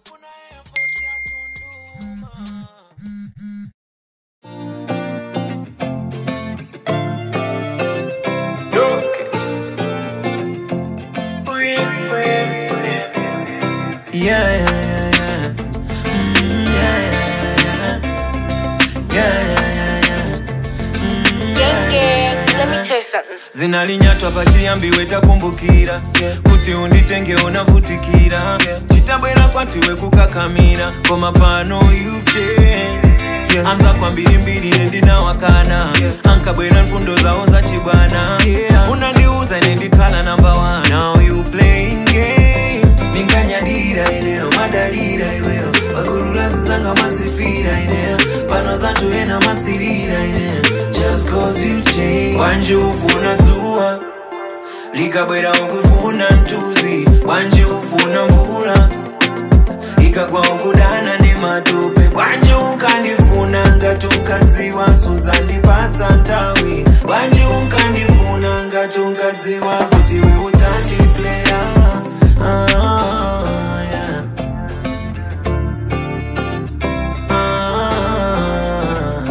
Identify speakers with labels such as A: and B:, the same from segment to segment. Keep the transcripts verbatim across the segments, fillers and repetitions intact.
A: Yeah, yeah, yeah, mm, yeah, yeah, yeah, yeah, yeah, mm,
B: yeah, yeah. Let me tell you something.
A: Zinalinyatwa pachiambiwe takumbukira kuti unditenge unavutikira chitabwera kwatiwe kukakamira koma pano you've changed. Anza kwa mbiri mbiri nendinawakana ankabwera mfundo zawo za chibwana unandiuza nendikhala number one. Now you playing games minkanyadira ineo madalira iweyo bagululazi zanga mazifira ineo pano zantu ena masirira ineo just cause you change. Wanje ufuna dzuwa likabwera ukufuna mtuzi wanje ufuna mvula ikagwa ukudana nematope wanje unkandifuna ngati unkadziwa sudzandipatsa ntawi wanje unkandifuna ngati unkadziwa kuti we udzandipleya ah, yeah. ah,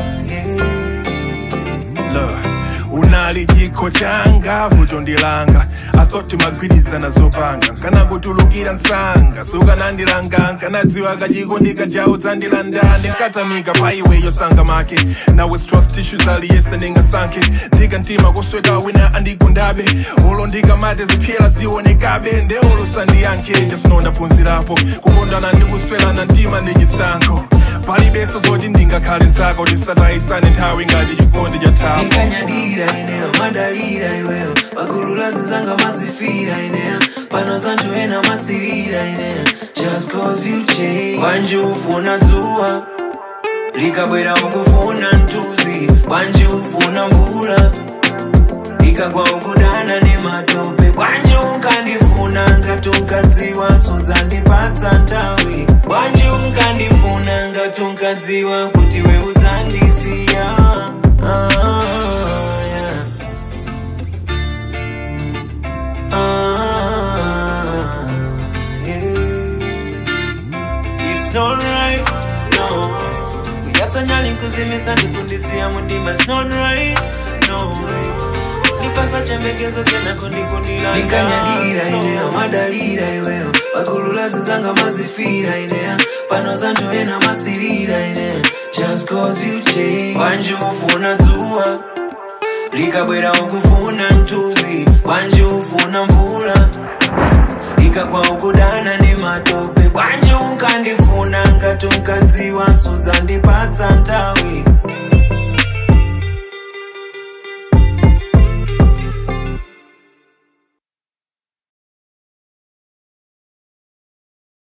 A: yeah.
C: Look, unali chikho changa vutondilanga asoti magwiriza nazopanga kana kutulukira nsanga sukanandilanga nkanadziwa kachikondika chawo dzandilandani nkatamika paiwe yosanga make nawe trust issues aliyese ndingasankhe ndika mtima kusweka wina andigundabe olo ndikamate ziphyela zionekabe nde olo sandiyankhe jasino ndaphunzirapo kukondana ndikuswelana mtima ndichisankho palibeso zoti ndingakhale nzako tisatayisane nthawi ngati chikondi cha thapo
A: minkanyadira ineyo madalira iweyo bagululazi zanga mazifira ineyo pano zantu ena masirira ineyo just cause you change. Wanje ufuna dzuwa likabwera ukufuna mtuzi wanje ufuna mvula ikagwa ukudana nematope wanje unkandifuna ngati unkadziwa sudzandipatsa ntawi wanje unkandifuna ngati unkadziwa kuti we udzandisiya ah, yeah. ah, yeah. It's not right, no kuyasanyali nkuzimisa ndikundisiya mundima. It's not right, no nipasa chembekezo kena kundikundila nikanyadira ineyo madalira iweyo bagululazi zanga mazifira ineyo pano zantu ena masirira ineyo just cause you change. Wanje ufuna dzuwa likabwera ukufuna mtuzi wanje ufuna mvula ikagwa ukudana nematope wanje unkandifuna ngati unkadziwa sudzandipatsa ntawi